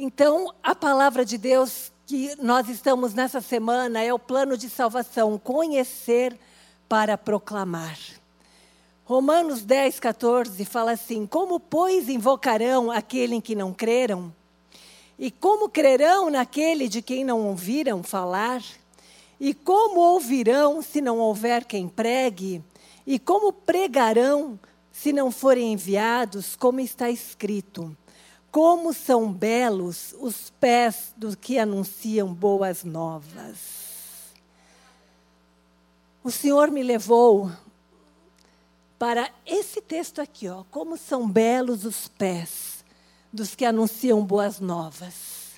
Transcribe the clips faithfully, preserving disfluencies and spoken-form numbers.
Então, a palavra de Deus que nós estamos nessa semana é o plano de salvação, conhecer para proclamar. Romanos dez, quatorze fala assim: como, pois, invocarão aquele em que não creram? E como crerão naquele de quem não ouviram falar? E como ouvirão se não houver quem pregue? E como pregarão se não forem enviados? Como está escrito: como são belos os pés dos que anunciam boas novas. O Senhor me levou para esse texto aqui, ó. Como são belos os pés dos que anunciam boas novas.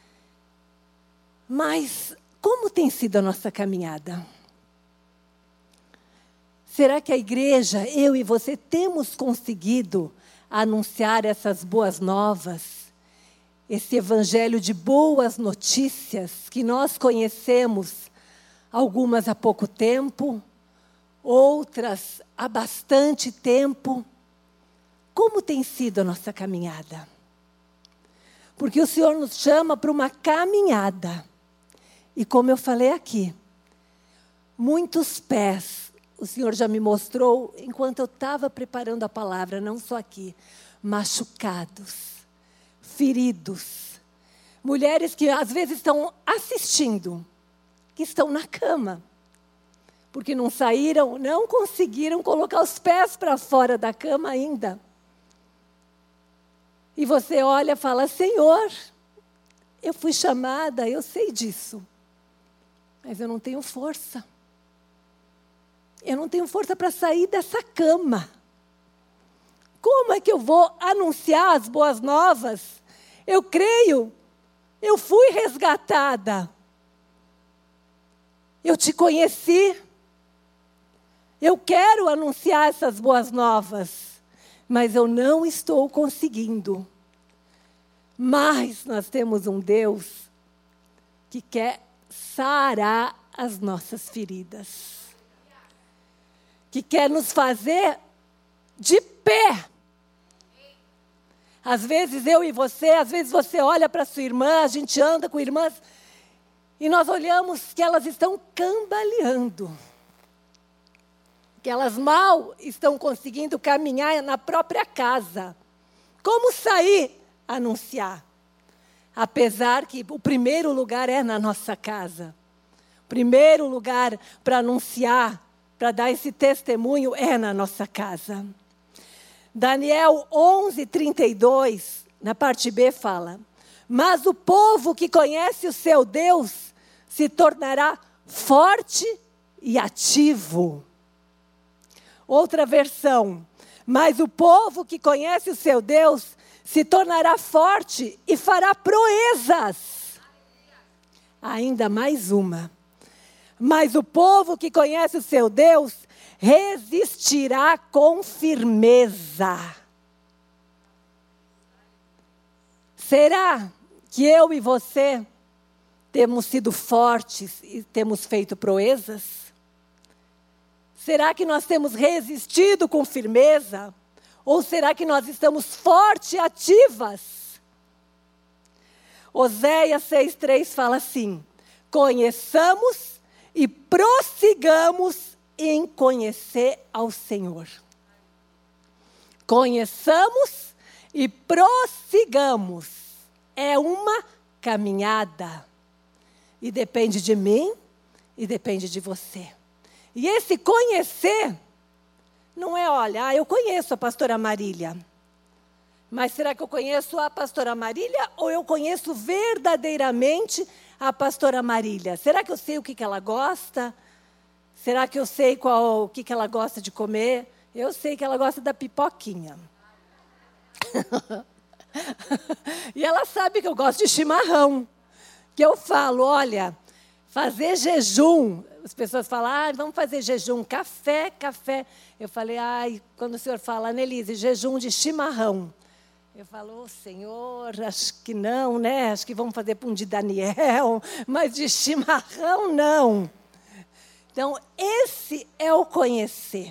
Mas como tem sido a nossa caminhada? Será que a igreja, eu e você, temos conseguido anunciar essas boas novas? Esse evangelho de boas notícias que nós conhecemos, algumas há pouco tempo, outras há bastante tempo. Como tem sido a nossa caminhada? Porque o Senhor nos chama para uma caminhada. E como eu falei aqui, muitos pés, o Senhor já me mostrou, enquanto eu estava preparando a palavra, não só aqui, machucados, feridos. Mulheres que às vezes estão assistindo, que estão na cama. Porque não saíram, não conseguiram colocar os pés para fora da cama ainda. E você olha e fala: Senhor, eu fui chamada, eu sei disso. Mas eu não tenho força. Eu não tenho força para sair dessa cama. Como é que eu vou anunciar as boas novas? Eu creio, eu fui resgatada. Eu te conheci. Eu quero anunciar essas boas novas, mas eu não estou conseguindo. Mas nós temos um Deus que quer sarar as nossas feridas, que quer nos fazer de pé. Às vezes eu e você, às vezes você olha para sua irmã, a gente anda com irmãs, e nós olhamos que elas estão cambaleando. Que elas mal estão conseguindo caminhar na própria casa. Como sair a anunciar? Apesar que o primeiro lugar é na nossa casa. O primeiro lugar para anunciar, para dar esse testemunho é na nossa casa. Daniel onze, trinta e dois, na parte B fala: mas o povo que conhece o seu Deus se tornará forte e ativo. Outra versão: mas o povo que conhece o seu Deus se tornará forte e fará proezas. Ainda mais uma: mas o povo que conhece o seu Deus resistirá com firmeza. Será que eu e você temos sido fortes e temos feito proezas? Será que nós temos resistido com firmeza? Ou será que nós estamos fortes e ativas? Oséias seis, três fala assim: conheçamos e prossigamos em conhecer ao Senhor. Conheçamos e prossigamos. É uma caminhada. E depende de mim e depende de você. E esse conhecer não é, olha, ah, eu conheço a pastora Marília. Mas será que eu conheço a pastora Marília ou eu conheço verdadeiramente a pastora Marília? Será que eu sei o que, que ela gosta? Será que eu sei qual, o que, que ela gosta de comer? Eu sei que ela gosta da pipoquinha. E ela sabe que eu gosto de chimarrão. Que eu falo, olha, fazer jejum. As pessoas falam, ah, vamos fazer jejum, café, café. Eu falei, ai, quando o senhor fala, Annelise, jejum de chimarrão. Eu falo, oh, Senhor, acho que não, né? Acho que vamos fazer pão de Daniel, mas de chimarrão não. Então, esse é o conhecer.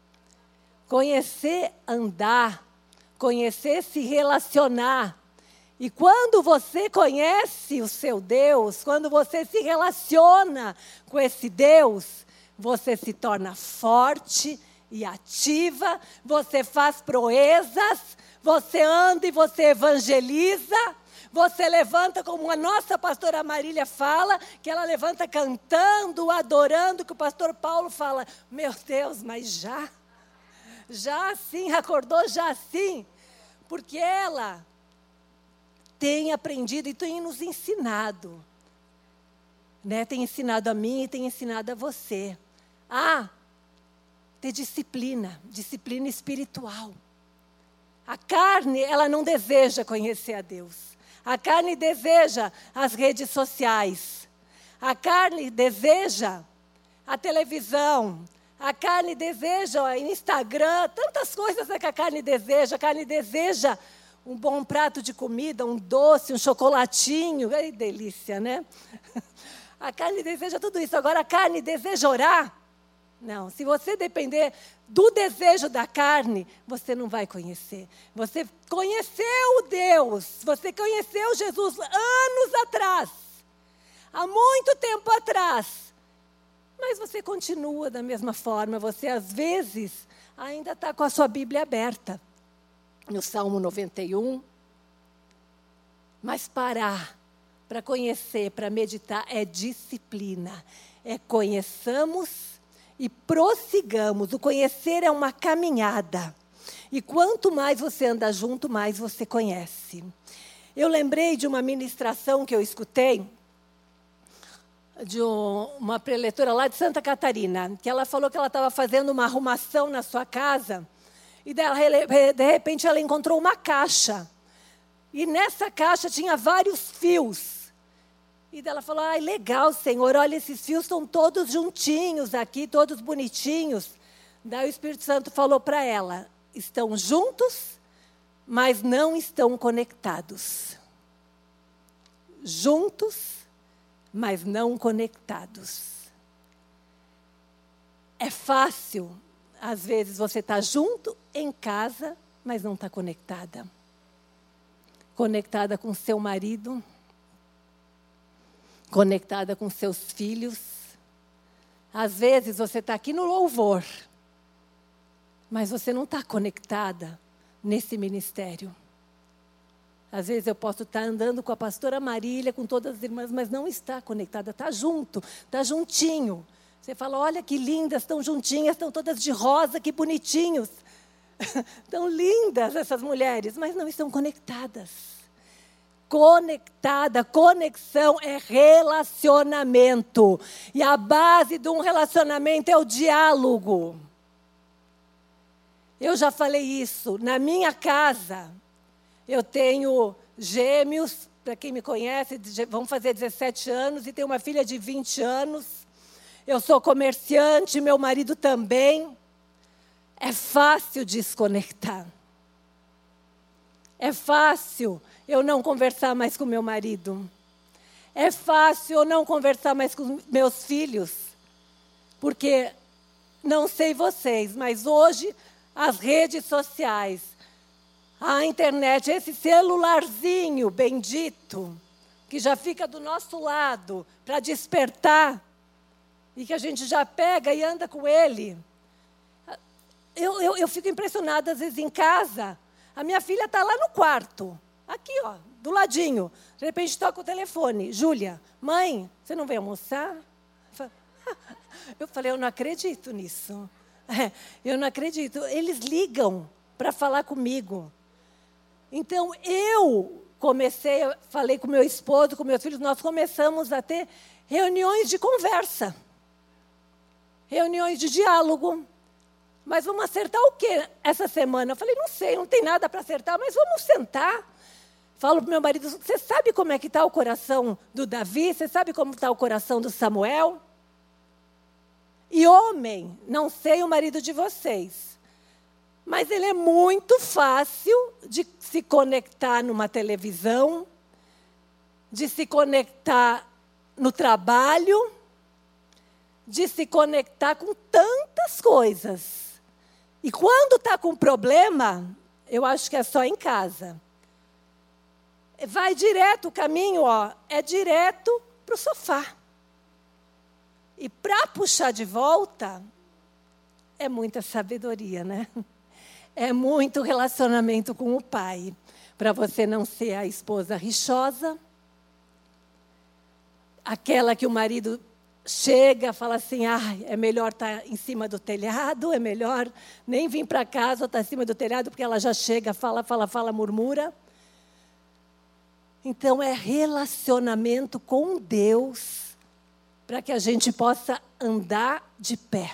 Conhecer andar, conhecer se relacionar. E quando você conhece o seu Deus, quando você se relaciona com esse Deus, você se torna forte e ativa, você faz proezas, você anda e você evangeliza, você levanta, como a nossa pastora Marília fala, que ela levanta cantando, adorando, que o pastor Paulo fala, meu Deus, mas já, já assim, acordou já assim, porque ela tem aprendido e tem nos ensinado, né? Tem ensinado a mim e tem ensinado a você, a ter disciplina, disciplina espiritual. A carne, ela não deseja conhecer a Deus. A carne deseja as redes sociais. A carne deseja a televisão. A carne deseja o Instagram. Tantas coisas que a carne deseja. A carne deseja um bom prato de comida, um doce, um chocolatinho. Que delícia, né? A carne deseja tudo isso. Agora, a carne deseja orar? Não, se você depender do desejo da carne, você não vai conhecer. Você conheceu Deus, você conheceu Jesus anos atrás, há muito tempo atrás, mas você continua da mesma forma. Você, às vezes, ainda está com a sua Bíblia aberta, no Salmo noventa e um. Mas parar para conhecer, para meditar, é disciplina. É conheçamos e prossigamos. O conhecer é uma caminhada. E quanto mais você anda junto, mais você conhece. Eu lembrei de uma ministração que eu escutei, de uma preletora lá de Santa Catarina, que ela falou que ela estava fazendo uma arrumação na sua casa, e de repente ela encontrou uma caixa. E nessa caixa tinha vários fios. E ela falou, ai, legal, Senhor, olha, esses fios estão todos juntinhos aqui, todos bonitinhos. Daí o Espírito Santo falou para ela, estão juntos, mas não estão conectados. Juntos, mas não conectados. É fácil, às vezes, você está junto em casa, mas não está conectada. Conectada com seu marido, conectada com seus filhos. Às vezes você está aqui no louvor, mas você não está conectada nesse ministério. Às vezes eu posso estar andando com a pastora Marília, com todas as irmãs, mas não está conectada, está junto, está juntinho. Você fala, olha que lindas, estão juntinhas, estão todas de rosa, que bonitinhos. Estão lindas essas mulheres, mas não estão conectadas. Conectada, conexão é relacionamento. E a base de um relacionamento é o diálogo. Eu já falei isso. Na minha casa, eu tenho gêmeos, para quem me conhece, vão fazer dezessete anos, e tenho uma filha de vinte anos. Eu sou comerciante, meu marido também. É fácil desconectar. É fácil eu não conversar mais com meu marido. É fácil eu não conversar mais com meus filhos. Porque, não sei vocês, mas hoje as redes sociais, a internet, esse celularzinho bendito, que já fica do nosso lado para despertar, e que a gente já pega e anda com ele. Eu, eu, eu fico impressionada, às vezes, em casa. A minha filha está lá no quarto, aqui, ó, do ladinho. De repente, toca o telefone. Júlia, mãe, você não veio almoçar? Eu falei, eu não acredito nisso. É, eu não acredito. Eles ligam para falar comigo. Então, eu comecei, eu falei com meu esposo, com meus filhos, nós começamos a ter reuniões de conversa. Reuniões de diálogo. Mas vamos acertar o quê essa semana? Eu falei, não sei, não tem nada para acertar, mas vamos sentar. Falo para o meu marido, você sabe como é que está o coração do Davi? Você sabe como está o coração do Samuel? E homem, não sei o marido de vocês, mas ele é muito fácil de se conectar numa televisão, de se conectar no trabalho, de se conectar com tantas coisas. E quando está com problema, eu acho que é só em casa. vai direto, o caminho ó, é direto para o sofá. E para puxar de volta, é muita sabedoria, né? É muito relacionamento com o pai. Para você não ser a esposa rixosa, aquela que o marido chega, fala assim, ah, é melhor estar em cima do telhado, é melhor nem vir para casa ou estar em cima do telhado, porque ela já chega, fala, fala, fala, murmura. Então, é relacionamento com Deus, para que a gente possa andar de pé.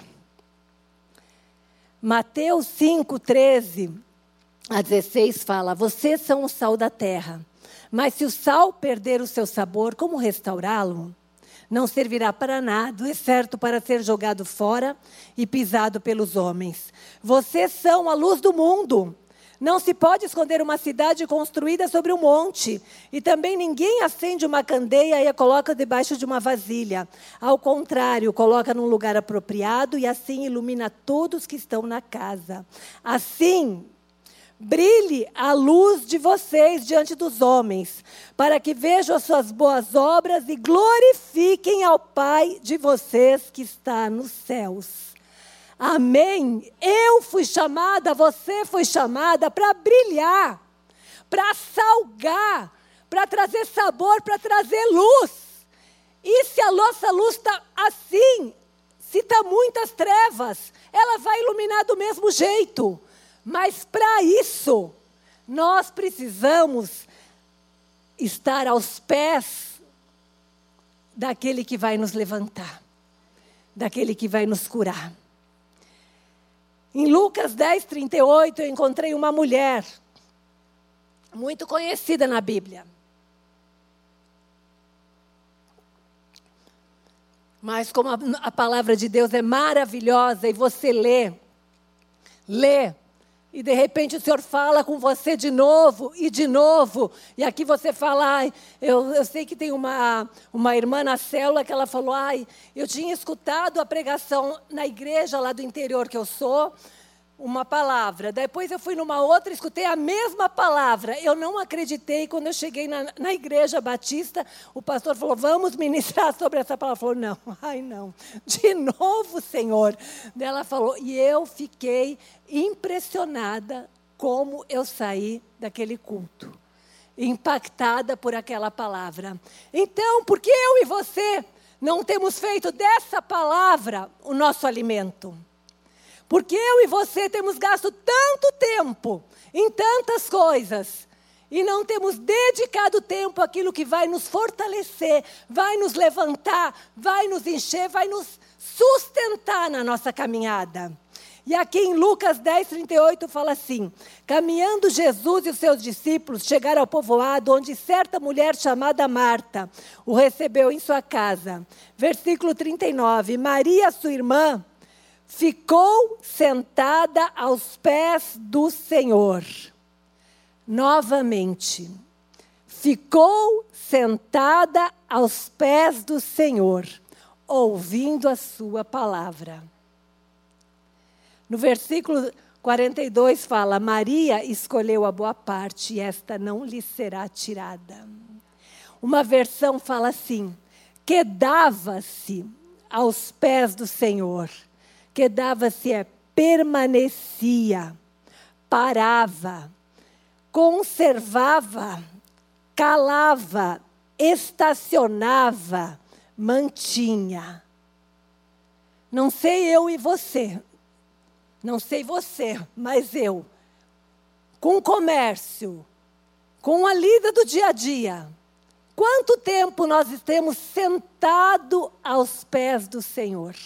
Mateus cinco, treze a dezesseis fala, vocês são o sal da terra, mas se o sal perder o seu sabor, como restaurá-lo? Não servirá para nada, exceto para ser jogado fora e pisado pelos homens. Vocês são a luz do mundo. Não se pode esconder uma cidade construída sobre um monte. E também ninguém acende uma candeia e a coloca debaixo de uma vasilha. Ao contrário, coloca num lugar apropriado e assim ilumina todos que estão na casa. Assim, brilhe a luz de vocês diante dos homens, para que vejam as suas boas obras e glorifiquem ao Pai de vocês que está nos céus. Amém? Eu fui chamada, você foi chamada para brilhar, para salgar, para trazer sabor, para trazer luz. E se a nossa luz está assim, se está muitas trevas, ela vai iluminar do mesmo jeito. Mas para isso, nós precisamos estar aos pés daquele que vai nos levantar, daquele que vai nos curar. Em Lucas dez, trinta e oito, eu encontrei uma mulher muito conhecida na Bíblia. Mas como a, a palavra de Deus é maravilhosa e você lê, lê, e de repente o Senhor fala com você de novo e de novo. E aqui você fala, ai, eu, eu sei que tem uma, uma irmã na célula que ela falou, ai, eu tinha escutado a pregação na igreja lá do interior que eu sou, uma palavra. Depois eu fui numa outra, escutei a mesma palavra. Eu não acreditei. Quando eu cheguei na, na igreja batista, o pastor falou, vamos ministrar sobre essa palavra. Falou, não, ai não. De novo, Senhor. Ela falou, e eu fiquei impressionada como eu saí daquele culto. Impactada por aquela palavra. Então, por que eu e você não temos feito dessa palavra o nosso alimento? Porque eu e você temos gasto tanto tempo em tantas coisas e não temos dedicado tempo àquilo que vai nos fortalecer, vai nos levantar, vai nos encher, vai nos sustentar na nossa caminhada. E aqui em Lucas dez, trinta e oito fala assim, caminhando Jesus e os seus discípulos chegaram ao povoado onde certa mulher chamada Marta o recebeu em sua casa. Versículo trinta e nove, Maria, sua irmã, ficou sentada aos pés do Senhor. Novamente, ficou sentada aos pés do Senhor, ouvindo a sua palavra. No versículo quarenta e dois fala, Maria escolheu a boa parte e esta não lhe será tirada. Uma versão fala assim, quedava-se aos pés do Senhor. Quedava-se é permanecia, parava, conservava, calava, estacionava, mantinha. Não sei eu e você, não sei você, mas eu, com o comércio, com a lida do dia a dia, quanto tempo nós estamos sentados aos pés do Senhor?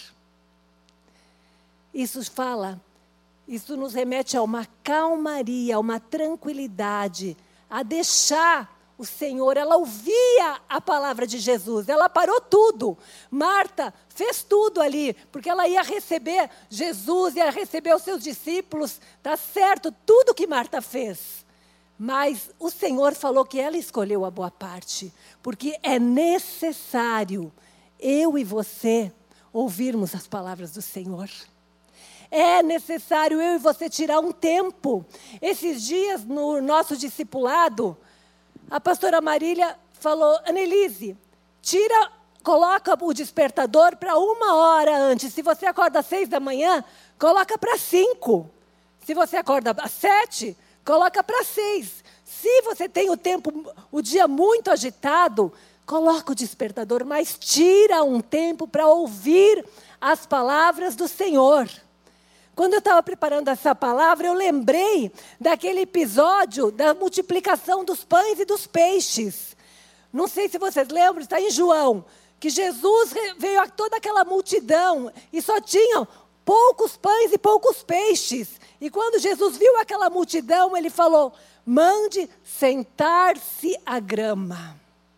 Isso fala, isso nos remete a uma calmaria, a uma tranquilidade, a deixar o Senhor. Ela ouvia a palavra de Jesus, ela parou tudo. Marta fez tudo ali, porque ela ia receber Jesus, ia receber os seus discípulos, tá certo, tudo que Marta fez. Mas o Senhor falou que ela escolheu a boa parte, porque é necessário eu e você ouvirmos as palavras do Senhor. É necessário eu e você tirar um tempo. Esses dias no nosso discipulado, a pastora Marília falou, Annelise, tira, coloca o despertador para uma hora antes. Se você acorda às seis da manhã, coloca para cinco. Se você acorda às sete, coloca para seis. Se você tem o tempo, o dia muito agitado, coloca o despertador, mas tira um tempo para ouvir as palavras do Senhor. Quando eu estava preparando essa palavra, eu lembrei daquele episódio da multiplicação dos pães e dos peixes. Não sei se vocês lembram, está em João, que Jesus veio a toda aquela multidão e só tinham poucos pães e poucos peixes. E quando Jesus viu aquela multidão, ele falou, mande sentar-se à grama.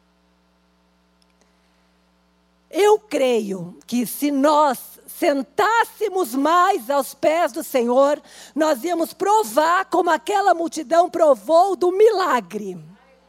Eu creio que se nós sentássemos mais aos pés do Senhor, nós íamos provar como aquela multidão provou do milagre.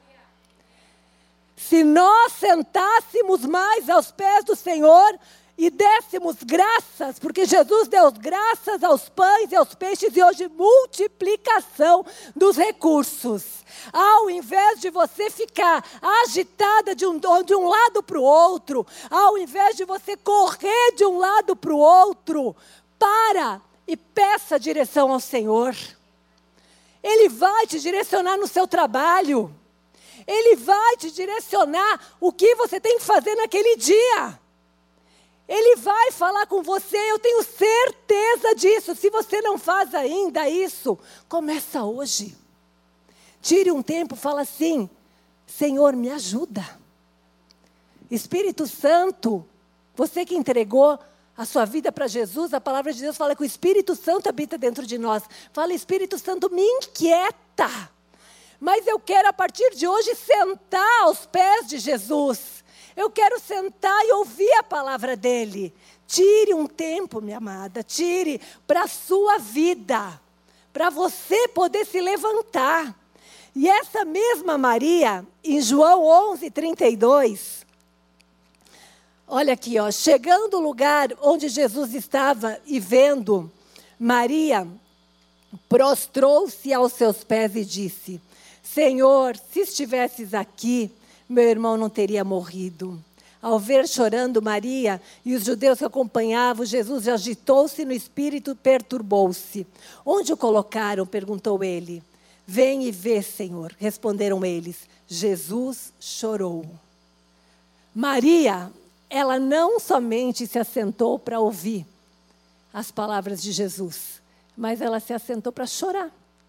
Se nós sentássemos mais aos pés do Senhor e dessemos graças, porque Jesus deu graças aos pães e aos peixes e hoje multiplicação dos recursos. Ao invés de você ficar agitada de um, de um lado para o outro, ao invés de você correr de um lado para o outro, para e peça direção ao Senhor. Ele vai te direcionar no seu trabalho. Ele vai te direcionar o que você tem que fazer naquele dia. Ele vai falar com você, eu tenho certeza disso. Se você não faz ainda isso, começa hoje. Tire um tempo, fala assim, Senhor, me ajuda. Espírito Santo, você que entregou a sua vida para Jesus, a palavra de Deus fala que o Espírito Santo habita dentro de nós. Fala, Espírito Santo, me inquieta. Mas eu quero, a partir de hoje, sentar aos pés de Jesus. Eu quero sentar e ouvir a palavra dele. Tire um tempo, minha amada, tire para a sua vida, para você poder se levantar. E essa mesma Maria, em João onze, trinta e dois, olha aqui, ó, chegando ao lugar onde Jesus estava e vendo, Maria prostrou-se aos seus pés e disse, Senhor, se estivesses aqui, meu irmão não teria morrido. Ao ver chorando Maria e os judeus que acompanhavam, Jesus agitou-se no espírito, perturbou-se. Onde o colocaram? Perguntou ele. Vem e vê, Senhor. Responderam eles. Jesus chorou. Maria, ela não somente se assentou para ouvir as palavras de Jesus, mas ela se assentou para chorar.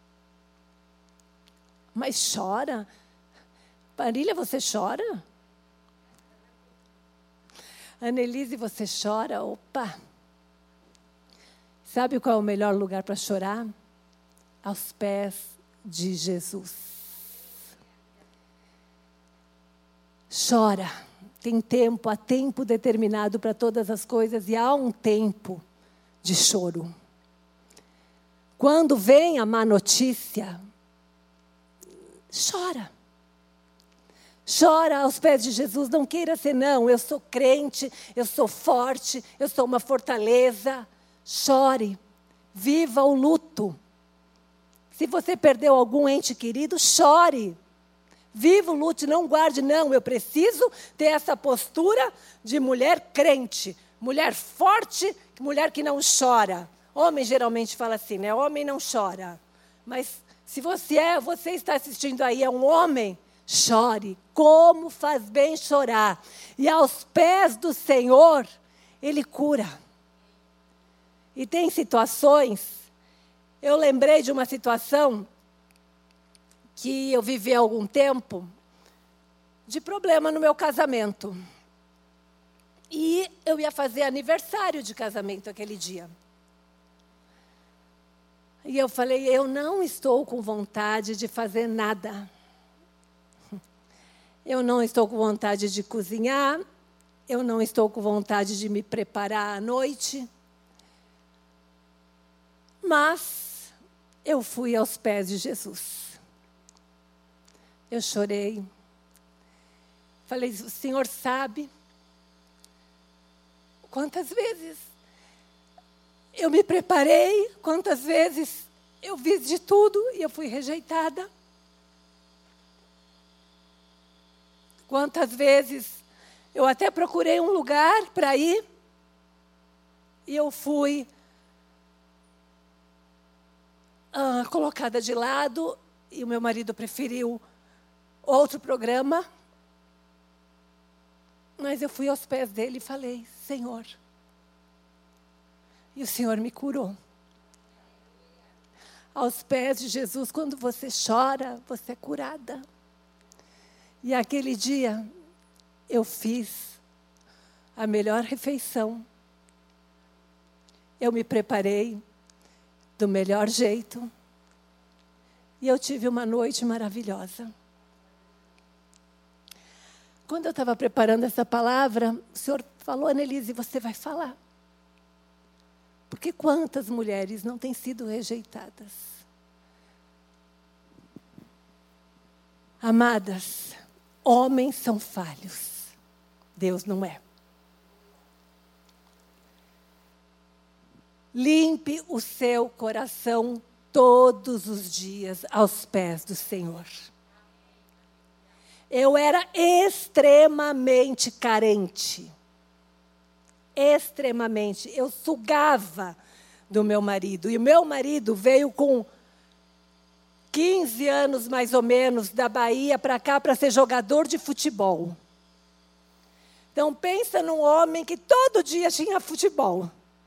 Mas chora? Marília, você chora? Annelise, você chora? Opa! Sabe qual é o melhor lugar para chorar? Aos pés de Jesus. Chora. Tem tempo, há tempo determinado para todas as coisas e há um tempo de choro. Quando vem a má notícia, chora. Chora aos pés de Jesus, não queira ser não, eu sou crente, eu sou forte, eu sou uma fortaleza. Chore, viva o luto. Se você perdeu algum ente querido, chore. Viva o luto, não guarde, não, eu preciso ter essa postura de mulher crente, mulher forte, mulher que não chora. Homem geralmente fala assim, né? Homem não chora. Mas se você é, você está assistindo aí, é um homem, chore. Como faz bem chorar. E aos pés do Senhor, Ele cura. E tem situações, eu lembrei de uma situação que eu vivi há algum tempo, de problema no meu casamento. E eu ia fazer aniversário de casamento aquele dia. E eu falei, eu não estou com vontade de fazer nada. Eu não estou com vontade de cozinhar, eu não estou com vontade de me preparar à noite. Mas eu fui aos pés de Jesus. Eu chorei. Falei, o Senhor sabe quantas vezes eu me preparei, quantas vezes eu fiz de tudo e eu fui rejeitada. Quantas vezes eu até procurei um lugar para ir e eu fui ah, colocada de lado e o meu marido preferiu outro programa. Mas eu fui aos pés dele e falei, Senhor. E o Senhor me curou. Aos pés de Jesus, quando você chora, você é curada. E aquele dia, eu fiz a melhor refeição. Eu me preparei do melhor jeito. E eu tive uma noite maravilhosa. Quando eu estava preparando essa palavra, o Senhor falou, Annelise, você vai falar. Porque quantas mulheres não têm sido rejeitadas? Amadas, homens são falhos. Deus não é. Limpe o seu coração todos os dias aos pés do Senhor. Eu era extremamente carente. Extremamente. Eu sugava do meu marido. E o meu marido veio com quinze anos, mais ou menos, da Bahia para cá para ser jogador de futebol. Então, pensa num homem que todo dia tinha futebol.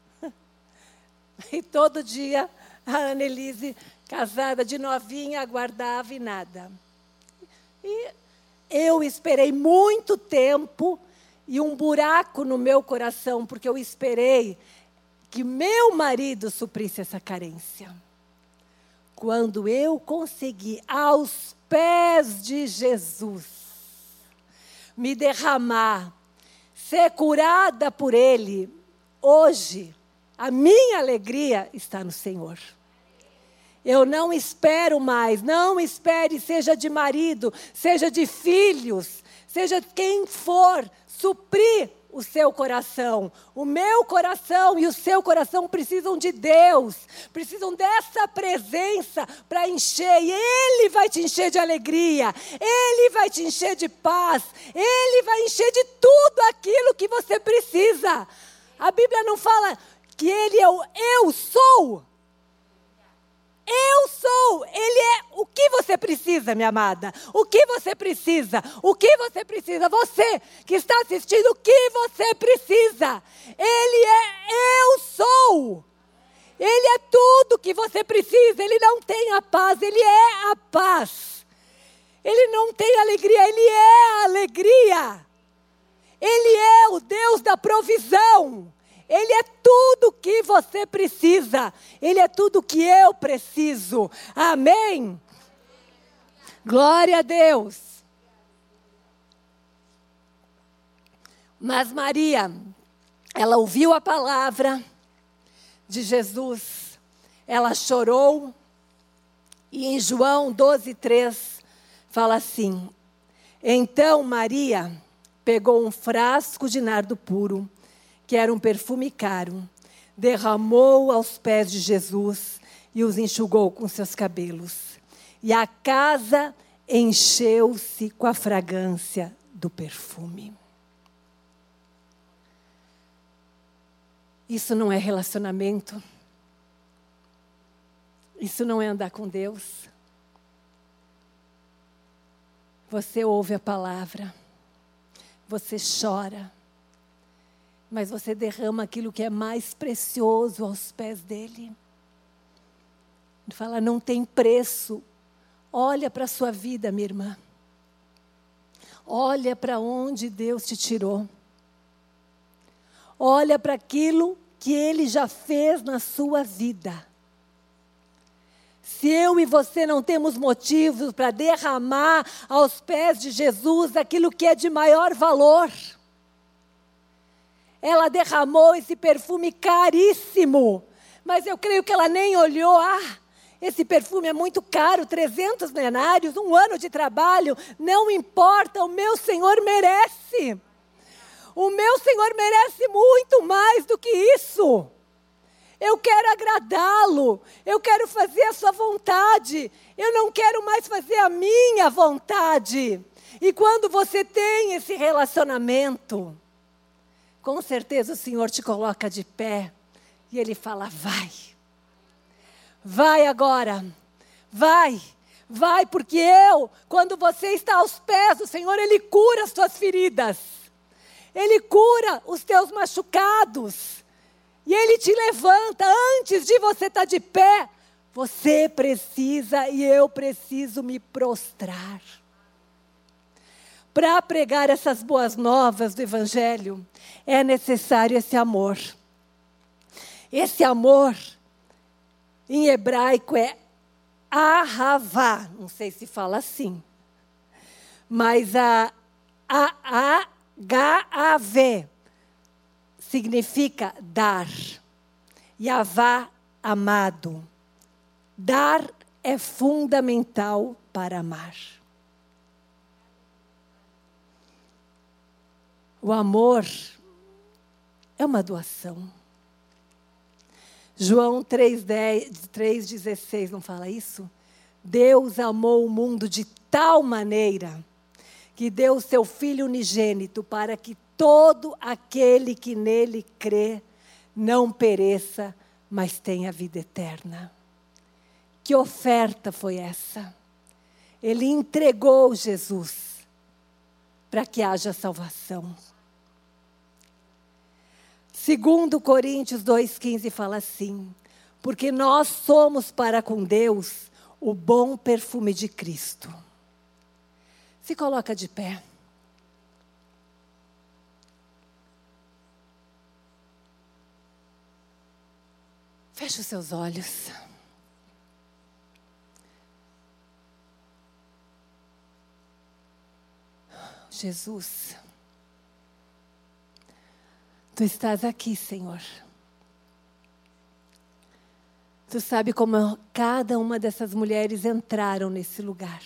E todo dia a Annelise, casada de novinha, aguardava e nada. E eu esperei muito tempo e um buraco no meu coração, porque eu esperei que meu marido suprisse essa carência. Quando eu consegui, aos pés de Jesus, me derramar, ser curada por Ele, hoje, a minha alegria está no Senhor. Eu não espero mais, não espere, seja de marido, seja de filhos, seja quem for, suprir o seu coração. O meu coração e o seu coração precisam de Deus, precisam dessa presença para encher. E Ele vai te encher de alegria, Ele vai te encher de paz, Ele vai encher de tudo aquilo que você precisa. A Bíblia não fala que Ele é o eu sou. Eu sou, Ele é o que você precisa, minha amada. O que você precisa, o que você precisa. Você que está assistindo, o que você precisa. Ele é eu sou. Ele é tudo que você precisa. Ele não tem a paz, Ele é a paz. Ele não tem alegria, Ele é a alegria. Ele é o Deus da provisão. Ele é tudo que você precisa. Ele é tudo que eu preciso. Amém? Glória a Deus. Mas Maria, ela ouviu a palavra de Jesus. Ela chorou. E em João doze, três, fala assim. Então Maria pegou um frasco de nardo puro, que era um perfume caro, derramou aos pés de Jesus e os enxugou com seus cabelos. E a casa encheu-se com a fragrância do perfume. Isso não é relacionamento. Isso não é andar com Deus. Você ouve a palavra, você chora, mas você derrama aquilo que é mais precioso aos pés dele. Ele fala, não tem preço. Olha para a sua vida, minha irmã. Olha para onde Deus te tirou. Olha para aquilo que Ele já fez na sua vida. Se eu e você não temos motivos para derramar aos pés de Jesus aquilo que é de maior valor, ela derramou esse perfume caríssimo, mas eu creio que ela nem olhou. Ah, esse perfume é muito caro, trezentos denários, um ano de trabalho. Não importa, o meu Senhor merece. O meu Senhor merece muito mais do que isso. Eu quero agradá-lo, eu quero fazer a sua vontade. Eu não quero mais fazer a minha vontade. E quando você tem esse relacionamento, com certeza o Senhor te coloca de pé. E Ele fala, vai. Vai agora. Vai. Vai, porque eu, quando você está aos pés do Senhor, Ele cura as tuas feridas. Ele cura os teus machucados. E Ele te levanta. Antes de você estar de pé, você precisa e eu preciso me prostrar. Para pregar essas boas novas do Evangelho, é necessário esse amor. Esse amor, em hebraico, é ahavá. Não sei se fala assim. Mas a H A V significa dar. Yavá, amado. Dar é fundamental para amar. O amor é uma doação. João três dezesseis não fala isso? Deus amou o mundo de tal maneira que deu o seu Filho unigênito para que todo aquele que nele crê não pereça, mas tenha vida eterna. Que oferta foi essa? Ele entregou Jesus para que haja salvação. Segundo Coríntios dois, quinze fala assim, porque nós somos para com Deus o bom perfume de Cristo. Se coloca de pé. Feche os seus olhos. Jesus, Tu estás aqui, Senhor. Tu sabe como cada uma dessas mulheres entraram nesse lugar.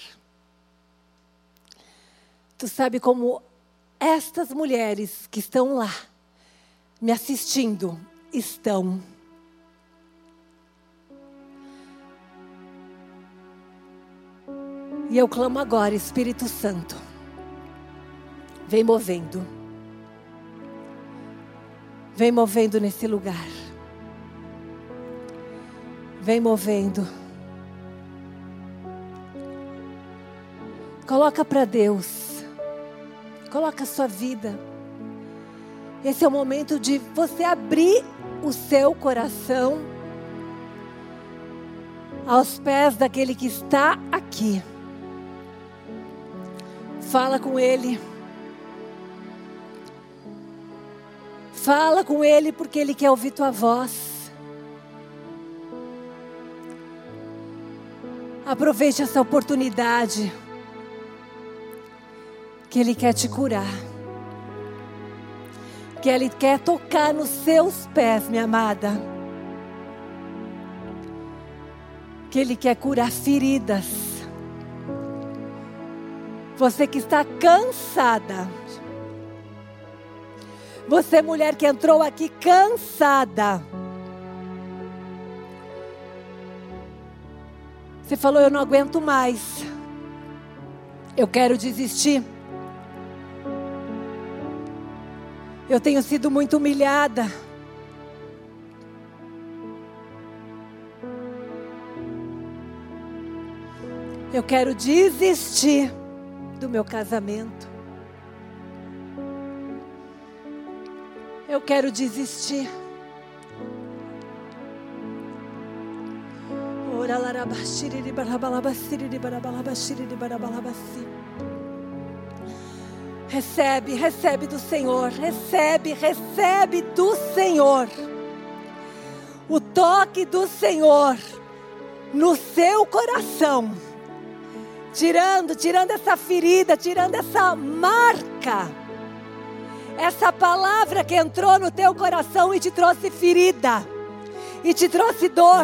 Tu sabe como estas mulheres que estão lá, me assistindo, estão. E eu clamo agora, Espírito Santo, vem movendo. Vem movendo nesse lugar. Vem movendo. Coloca para Deus. Coloca a sua vida. Esse é o momento de você abrir o seu coração aos pés daquele que está aqui. Fala com Ele. Fala com Ele porque Ele quer ouvir tua voz. Aproveite essa oportunidade que Ele quer te curar. Que Ele quer tocar nos seus pés, minha amada. Que Ele quer curar feridas. Você que está cansada. Você, mulher que entrou aqui cansada. Você falou, eu não aguento mais. Eu quero desistir. Eu tenho sido muito humilhada. Eu quero desistir do meu casamento. Eu quero desistir. Recebe, recebe do Senhor. Recebe, recebe do Senhor. O toque do Senhor no seu coração. Tirando, tirando essa ferida, tirando essa marca. Essa palavra que entrou no teu coração e te trouxe ferida. E te trouxe dor.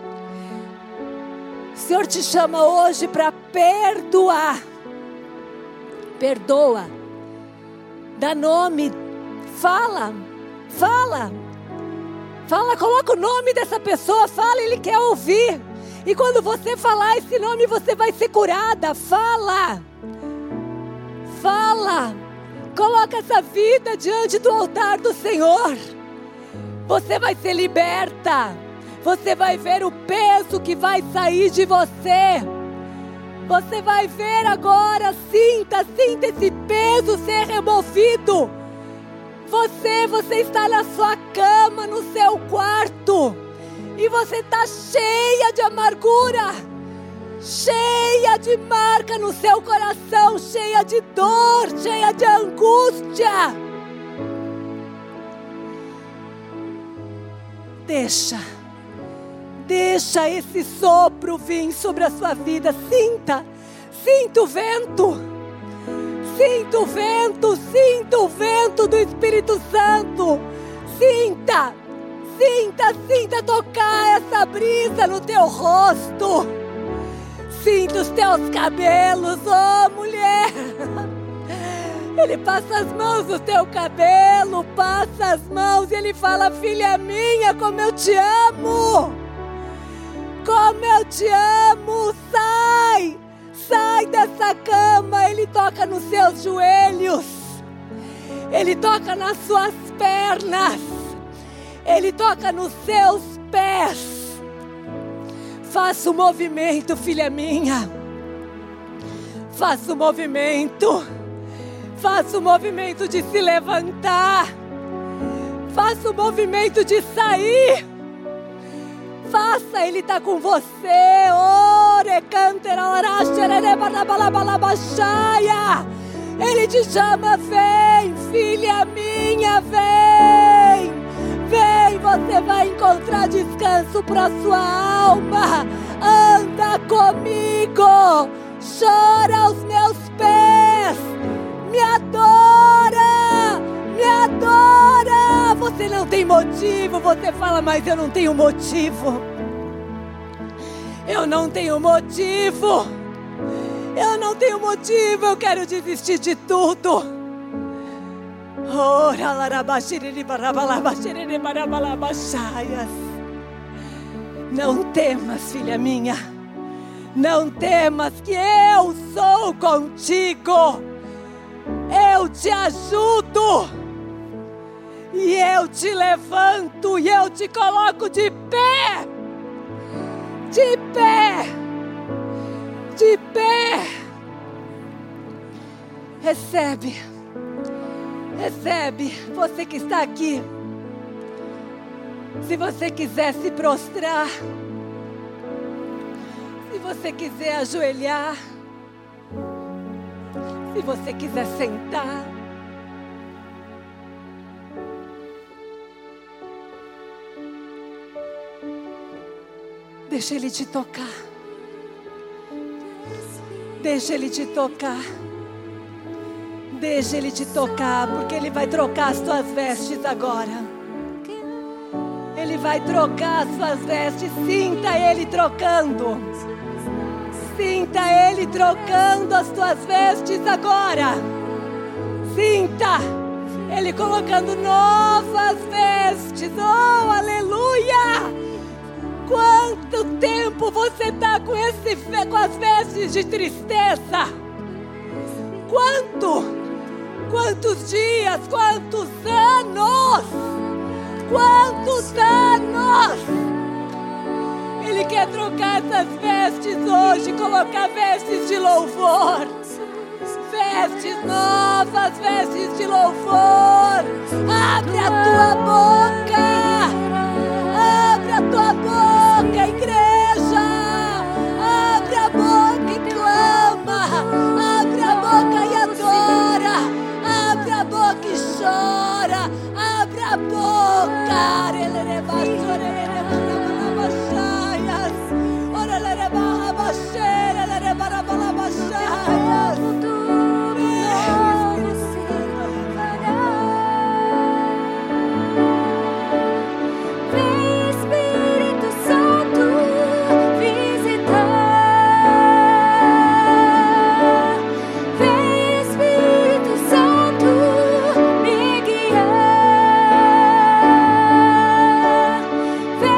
O Senhor te chama hoje para perdoar. Perdoa. Dá nome. Fala. Fala. Fala, coloca o nome dessa pessoa. Fala, Ele quer ouvir. E quando você falar esse nome, você vai ser curada. Fala. fala. Coloca essa vida diante do altar do Senhor. Você vai ser liberta. Você vai ver o peso que vai sair de você. Você vai ver agora, sinta, sinta esse peso ser removido. Você, você está na sua cama, no seu quarto. E você está cheia de amargura. Cheia de marca no seu coração. Cheia de dor, cheia de angústia. Deixa. Deixa esse sopro vir sobre a sua vida. Sinta, sinta o vento. Sinta o vento, sinta o vento do Espírito Santo. Sinta, sinta, sinta tocar essa brisa no teu rosto. Sinta os teus cabelos, oh mulher. Ele passa as mãos no teu cabelo, passa as mãos e ele fala: filha minha, como eu te amo. Como eu te amo, sai, sai dessa cama. Ele toca nos seus joelhos, ele toca nas suas pernas, ele toca nos seus pés. Faça o movimento, filha minha, faça o movimento, faça o movimento de se levantar, faça o movimento de sair. Faça, Ele está com você. Ore, cantera, oraxerere, barabalabalabachaya. Ele te chama, vem, filha minha, vem. Vem, você vai encontrar descanso para sua alma. Anda comigo, chora aos meus pés, me adora, me adora. Você não tem motivo, você fala: mas eu não tenho motivo. Eu não tenho motivo. Eu não tenho motivo, eu quero desistir de tudo. Não temas, filha minha. Não temas, que eu sou contigo. Eu te ajudo. E eu te levanto e eu te coloco de pé. De pé. De pé. Recebe. Recebe. Você que está aqui. Se você quiser se prostrar. Se você quiser ajoelhar. Se você quiser sentar. Deixa Ele te tocar. Deixa Ele te tocar. Deixa Ele te tocar, porque Ele vai trocar as tuas vestes agora. Ele vai trocar as tuas vestes. Sinta Ele trocando. Sinta Ele trocando as tuas vestes agora. Sinta Ele colocando novas vestes. Oh, aleluia! Quanto tempo você está com, esse, com as vestes de tristeza? Quanto? Quantos dias? Quantos anos? Quantos anos? Ele quer trocar essas vestes hoje, colocar vestes de louvor. Vestes novas, vestes de louvor. Abre a tua boca. Abre a tua boca, igreja. Abre a boca e clama. Abre a boca e adora. Abre a boca e chora. Abre a boca. Vem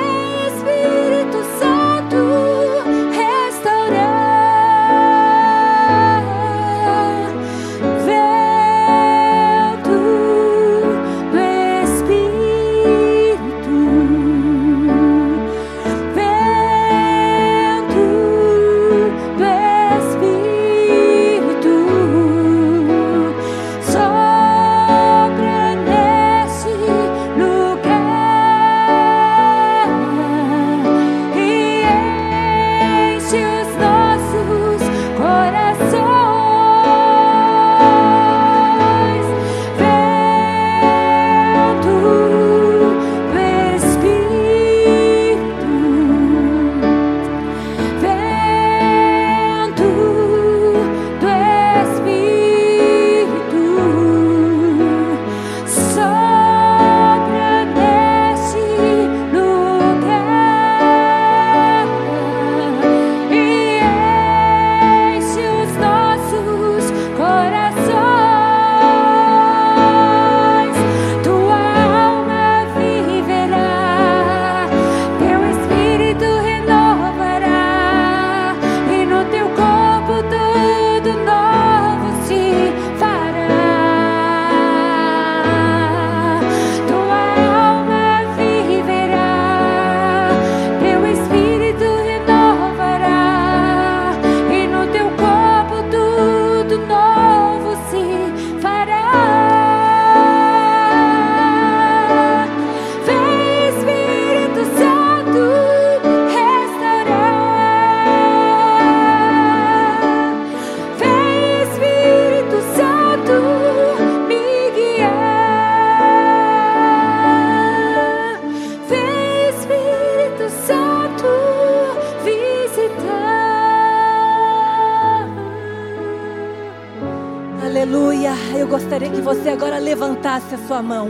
você agora levantasse a sua mão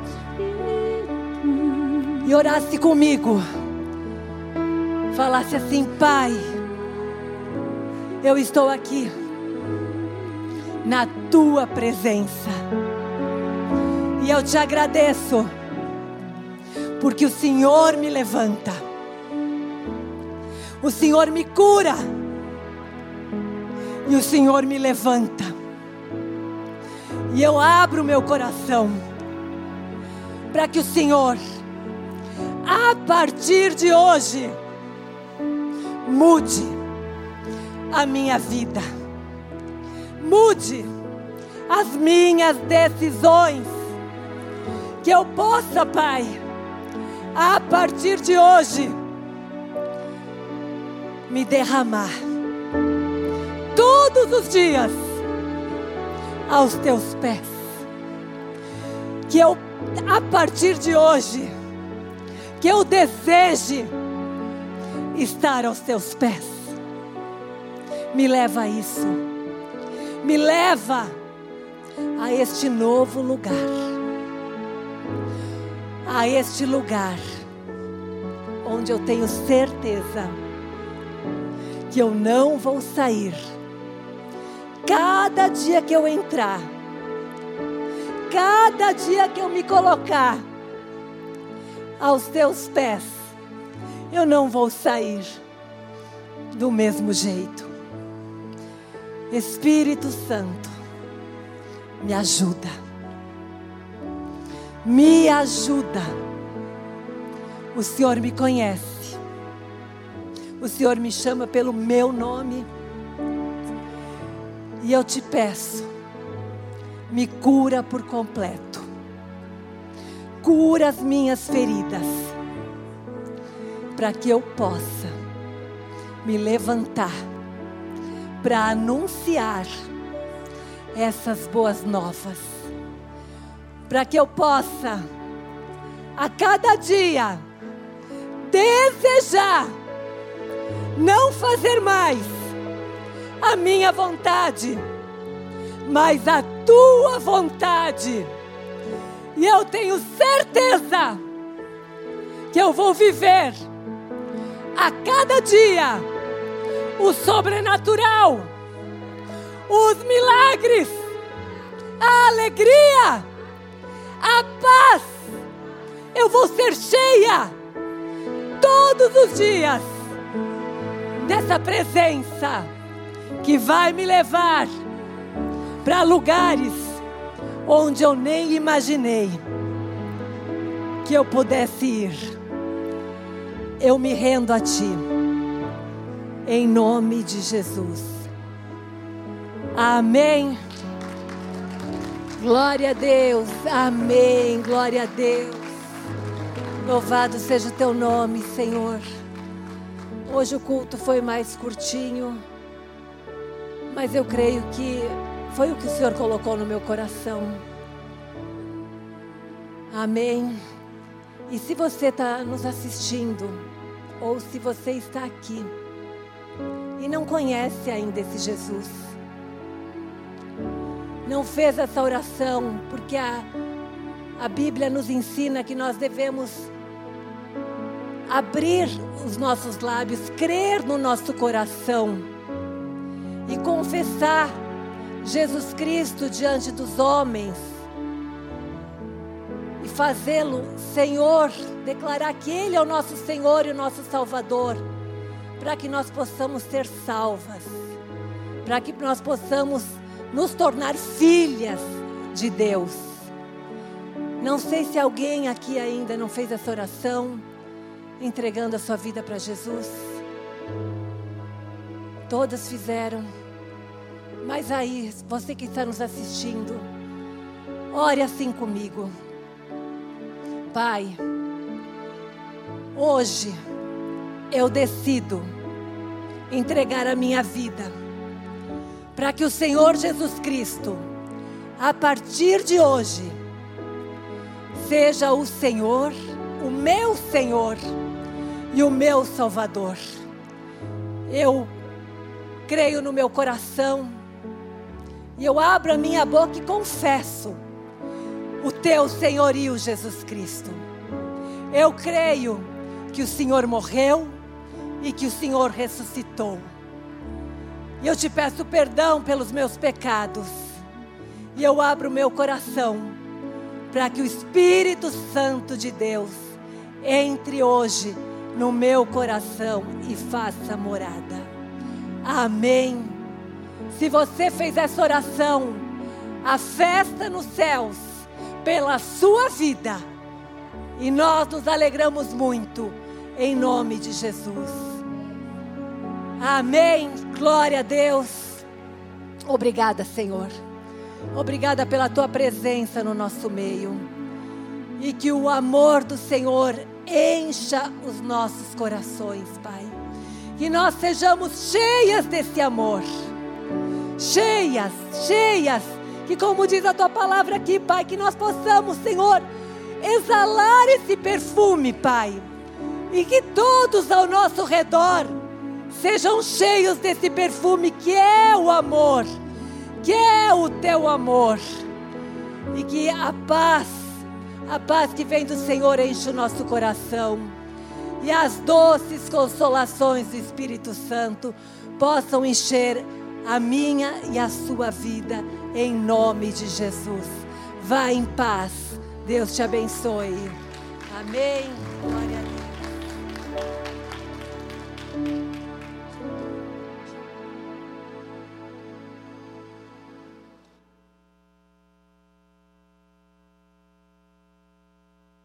e orasse comigo. Falasse assim: Pai, eu estou aqui na tua presença e eu te agradeço porque o Senhor me levanta, o Senhor me cura e o Senhor me levanta. E eu abro meu coração para que o Senhor, a partir de hoje, mude a minha vida, mude as minhas decisões, que eu possa, Pai, a partir de hoje, me derramar todos os dias aos teus pés. Que eu, a partir de hoje, que eu deseje estar aos teus pés. Me leva a isso. Me leva a este novo lugar. A este lugar onde eu tenho certeza que eu não vou sair. Cada dia que eu entrar, cada dia que eu me colocar aos teus pés, eu não vou sair do mesmo jeito. Espírito Santo, me ajuda. Me ajuda. O Senhor me conhece. O Senhor me chama pelo meu nome. E eu te peço, me cura por completo. Cura as minhas feridas, para que eu possa me levantar para anunciar essas boas novas. Para que eu possa, a cada dia, desejar não fazer mais a minha vontade, mas a tua vontade. E eu tenho certeza que eu vou viver a cada dia o sobrenatural, os milagres, a alegria, a paz. Eu vou ser cheia todos os dias dessa presença que vai me levar para lugares onde eu nem imaginei que eu pudesse ir. Eu me rendo a Ti, em nome de Jesus. Amém. Glória a Deus. Amém. Glória a Deus. Louvado seja o Teu nome, Senhor. Hoje o culto foi mais curtinho, mas eu creio que foi o que o Senhor colocou no meu coração. Amém. E se você está nos assistindo, ou se você está aqui e não conhece ainda esse Jesus, não fez essa oração, porque a, a Bíblia nos ensina que nós devemos abrir os nossos lábios, crer no nosso coração e confessar Jesus Cristo diante dos homens e fazê-lo Senhor, declarar que Ele é o nosso Senhor e o nosso Salvador, para que nós possamos ser salvas, para que nós possamos nos tornar filhas de Deus. Não sei se alguém aqui ainda não fez essa oração, entregando a sua vida para Jesus. Todas fizeram. Mas aí, você que está nos assistindo, ore assim comigo. Pai, hoje eu decido entregar a minha vida para que o Senhor Jesus Cristo, a partir de hoje, seja o Senhor, o meu Senhor e o meu Salvador. Eu creio no meu coração e eu abro a minha boca e confesso o teu senhorio, Jesus Cristo. Eu creio que o Senhor morreu e que o Senhor ressuscitou. E eu te peço perdão pelos meus pecados. E eu abro o meu coração para que o Espírito Santo de Deus entre hoje no meu coração e faça morada. Amém. Se você fez essa oração, a festa nos céus pela sua vida. E nós nos alegramos muito em nome de Jesus. Amém. Glória a Deus. Obrigada, Senhor. Obrigada pela tua presença no nosso meio. E que o amor do Senhor encha os nossos corações, Pai. Que nós sejamos cheias desse amor. Cheias, cheias. Que como diz a tua palavra aqui, Pai, que nós possamos, Senhor, exalar esse perfume, Pai. E que todos ao nosso redor sejam cheios desse perfume que é o amor. Que é o teu amor. E que a paz, a paz que vem do Senhor enche o nosso coração. E as doces consolações do Espírito Santo possam encher a minha e a sua vida, em nome de Jesus. Vá em paz. Deus te abençoe. Amém. Glória a Deus.